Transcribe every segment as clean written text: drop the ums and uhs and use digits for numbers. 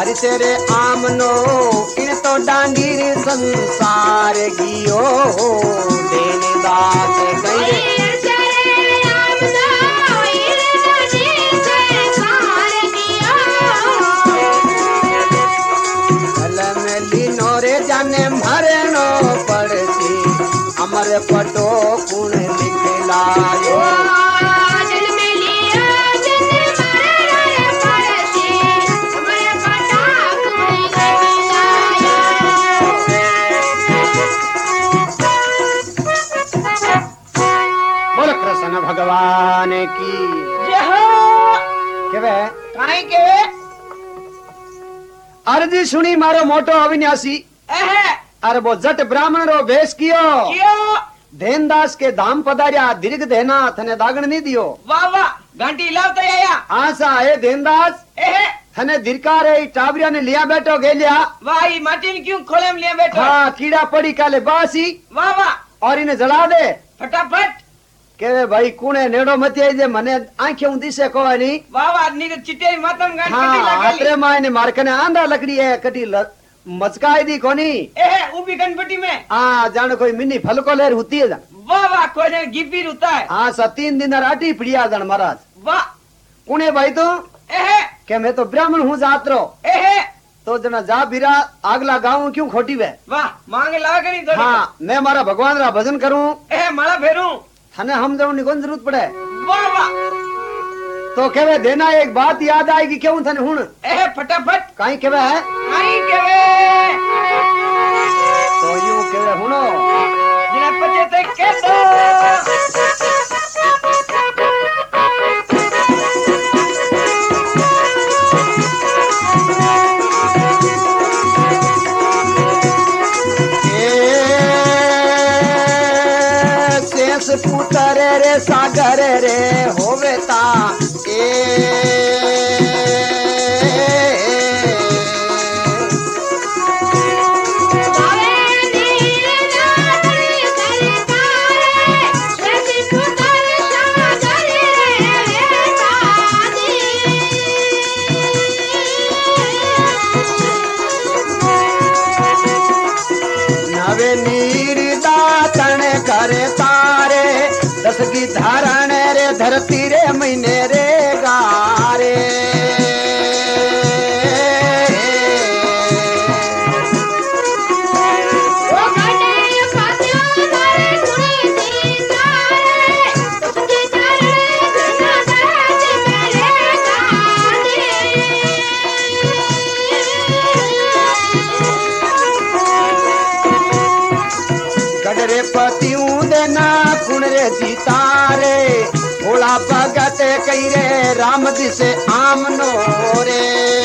हरि तेरे आमनो इन तो डांडीर संसार गियो देने दास गए जाने मरनो पड़ती अमर पटो कुण लिखलायो बोल कृष्ण भगवान की के काई के अर्जी सुनी मारो मोटो अविनाशी अरे वो जट ब्राह्मण रो भेष कियो धेनदास के धाम पधारिया दीर्घ देना थने दागण नहीं दियो वाह वाह घंटी लावता आया आसा है धेनदास थने दिरकार है टाबरिया ने लिया बैठो गेलिया वाह ये माटी ने क्यों खोले में लिया बैठो हाँ कीड़ा पड़ी काले बासी वाह वाह और इन्हें जला दे फटाफट के भाई कुणे नेड़ो मत आई जे मने आंखें दिसे को नहीं वाह वाह नी चिट्टे मातम गांठ कटी लागेली अत्रे माने मारकने आंधा लकड़ी है कटी मचकाई दी कोनी उबी गणपति में जानो कोई मिनी फलको लेर होती है वाह वाह कोई गिपी होता है हाँ 3 दिन राटी पिड़िया जान महाराज वाह कुणे भाई तो के मैं तो ब्राह्मण हूँ जात रो तो जना जा बिरा आगला गाँव क्यों खोटी वे वाह मांगे ला करी तो हाँ मैं मारा भगवान रा भजन करूँ माला फेरू थाने हम जाऊँ निकोन जरूरत पड़े वाह वाह तो केवे देना एक बात याद आएगी क्यों थाने हुन फटाफट कहीं केवे है कहीं केवे तो यूं केवे हुनो जिना पचे ते के दो शेष पुत्र रे सागर रे होवे ता नवे नीर दातन करे तारे दस की धारण रे धरती रे महीने रे गारे गडरे पतियों देना कुण रे जीतारे भोला भगत कई रे राम दिसे आमनो रे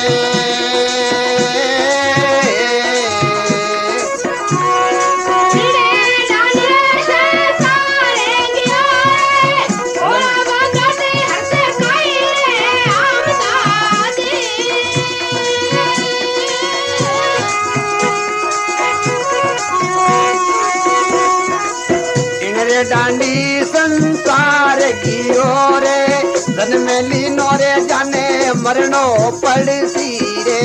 डांडी संसार की ओरे धन में लीनो रे जाने मरनो पड़सी रे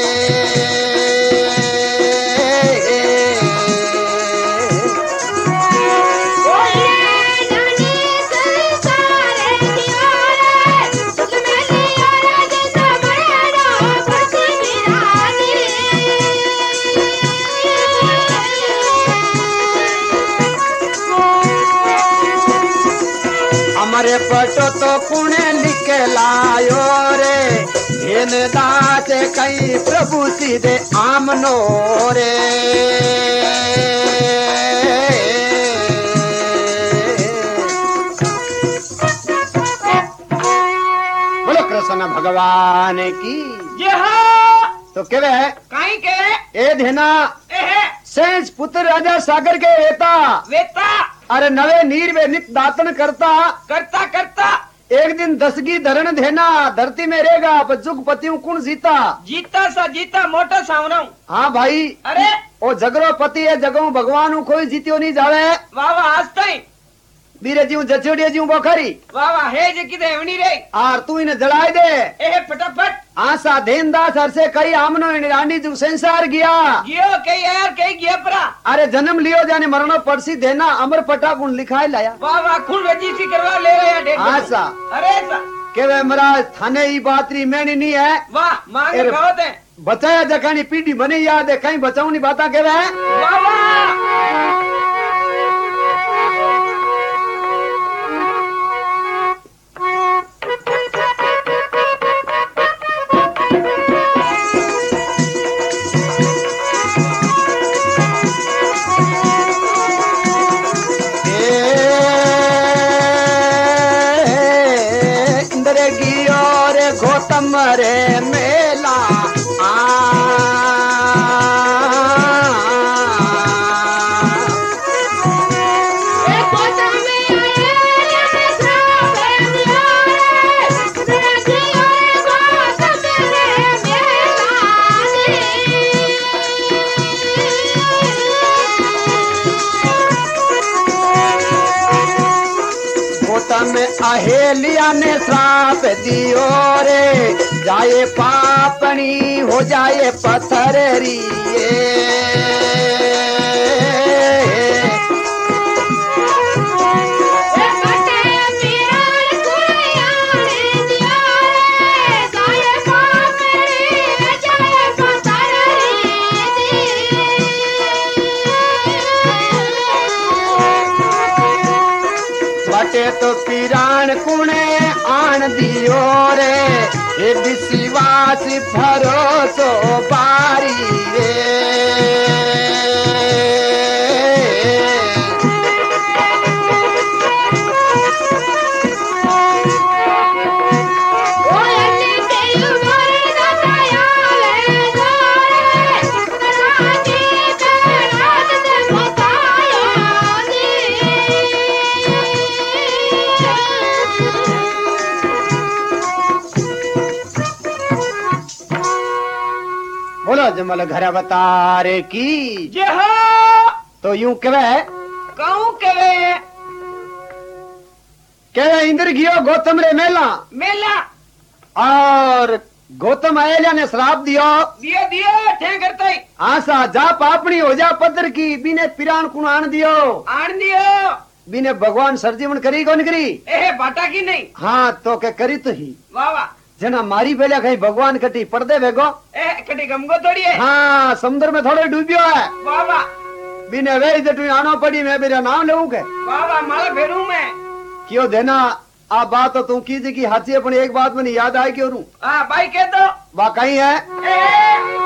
हमारे पटो तो कुणे निकलायो रे हेन दास कई प्रभु सीधे आमनो रे बोलो कृष्ण भगवान की तो केवे है कहीं के ए धेना सेज पुत्र राजा सागर के वेता अरे नवे नीर में नित दातन करता एक दिन दसगी धरण देना धरती में रहेगा पर जुग पतियों कुण जीता मोटा सामना हाँ भाई अरे ओ जगरो पति है जगो भगवान कोई जीतियो नहीं जावे वाह वाह आज तई बीरे जीव जचोड़िया जीव बोखरी वाह वाह हे जे किदे एवनी रे आर तू इन्हें जलाए दे ए फटाफट आशा देनदास हर से कई आमनो इन रानी जू संसार गया गियो कई यार कई गिया परा अरे जन्म लियो जाने मरणो पड़सी देना अमर पटा गुण लिखाए लाया वाह वाह खून रजिस्ट्री करवा ले रहे हैं आशा अरे सा के वे महाराज थाने ही बातरी मैंने नहीं है वाह मांगे अरे, बहुत है बचाया जखानी पीढ़ी बने याद है कहीं बचाऊ नहीं बाता के वे वाह वाह रे मेला में अहेलिया ने श्राप दियो रे जाए पापनी हो जाए पत्थर तो पिराण कुणे आन दियो रे ये विश्वास भरोसो बारी रे जमल घर अवतारे की जे हो तो यूं कहे कहूं कहे इंद्र गियो गौतम रे मेला मेला और गौतम आयलिया ने श्राप दियो दियो ठे करते आशा जा पापनी हो जा पत्थर की बिने पिरान कुण आन दियो बिने भगवान सरजीवन करी कौन करी ए बाटा की नहीं हाँ तो के करी तो ही वाह वाह जना मारी बेला कहीं भगवान कटी पर्दे भेगो ए कटी गमगो थोड़ी है हाँ समुद्र में थोड़े डूबियो है वाह वाह बिने वे जटू आनो पड़ी मैं मेरा नाम लेऊ के वाह वाह माला फेरू मैं क्यों देना आ बात तो तू कीजिए कि हाथी अपनी एक बात में याद आए क्यों हाँ भाई कह दो वाकई है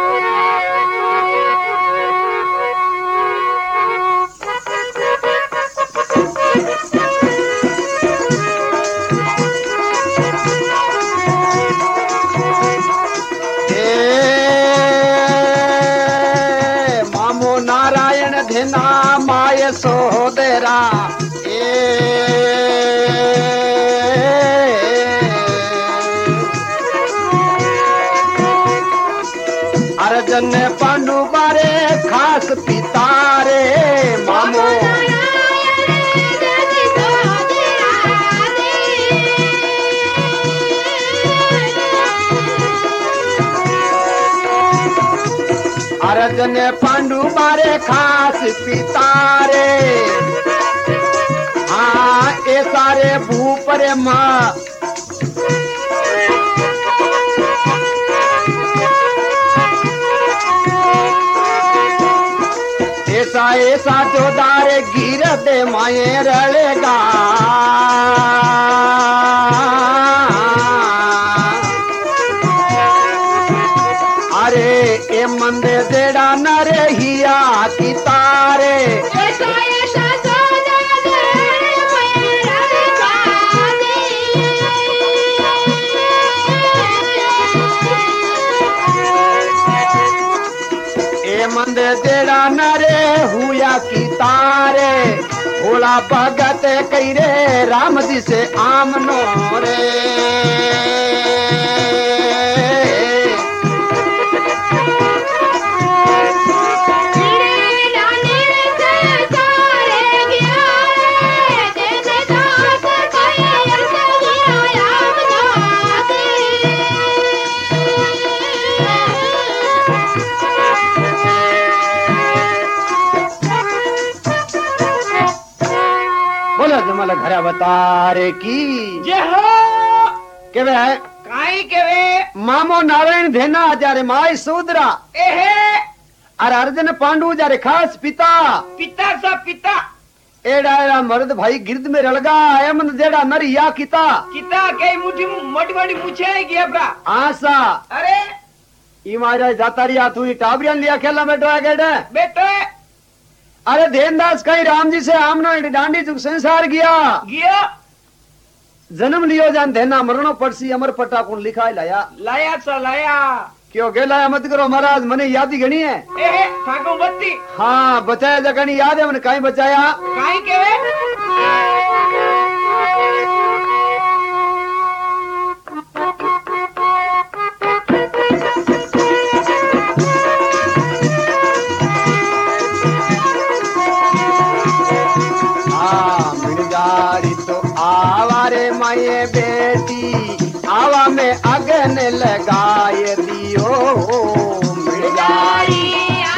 ना माय सोदरा अर्जन पांडु बारे खास पितारे मामो अर्जन पांडु बारे खास पितारे हाँ ए सारे भूपरे माँ ऐसा ऐसा जोदारे गिर दे माए रलेगा अरे ए मंदे देड़ा न रहिया की तारे ए मंदे देड़ा न रे हुआ की तारे भोला भगत कई रे राम जी से आमनो रे अरे अवतार की जय हो के वे काई के वे मामो नारायण धेना जारे माई सूद्रा एहे और अर्जुन पांडु जारे खास पिता पिता सा पिता एड़ा एड़ा मर्द भाई गिरद में रलगा अहमद जेड़ा नर या किता किता के मुठी मोटी मोटी पूछे गया ब्रा आसा अरे ई मारा जाता रिया तू ही टाबरियन लिया खेला में ड्रा गेडे बेटे अरे धेनदास कहीं राम जी से आमनो डांडी चुक संसार गया जन्म लियो जान देना मरणो पड़सी अमर पट्टा कौन लिखा है लाया लाया सा लाया क्यों गेला मत करो महाराज मने याद ही गणी है एहे थाको बत्ती हाँ बचाया जगनी याद है मैंने कहीं बचाया काई के वे मिर्जारी तो आवारे माये बेटी आवा में अगन लगाए दियो मिर्जारी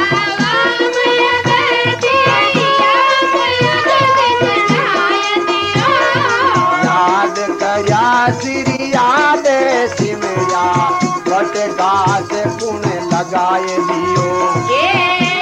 याद करया श्री याद सिमया बट गास पुण्य लगाए दियो